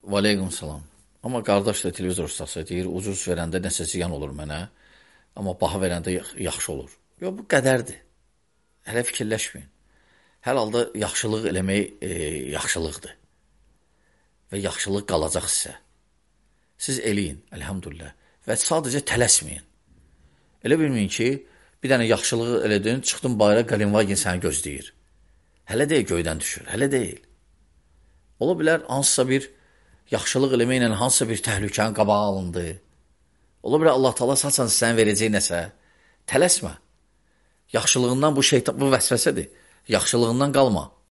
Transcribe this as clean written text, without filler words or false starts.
Və aleykum salam. Amma qardaş da televizor ustası deyir, ucuz verəndə nəsə ziyan olur mənə, amma baha verəndə yaxşı olur. Yox, bu qədərdir. Hələ fikirləşməyin. Hər halda yaxşılıq eləmək yaxşılıqdır. Və yaxşılıq qalacaq sizə. Siz eləyin, əlhamdülillah. Və sadəcə tələsməyin. Elə bilməyin ki, bir dənə yaxşılığı elədin, çıxdın bayra, Qalinvagin səni gözləyir. Hələ deyil göydən düşür, hələ deyil. Ola bilər, hansısa bir yaxşılıq eləməklə hansısa bir təhlükənin qabağı alındı. Ola bilər, Allah Taala saçan sənə verəcək nəsə. Tələsmə. Yaxşılığından bu vəsvəsədir. Yaxşılığından qalma.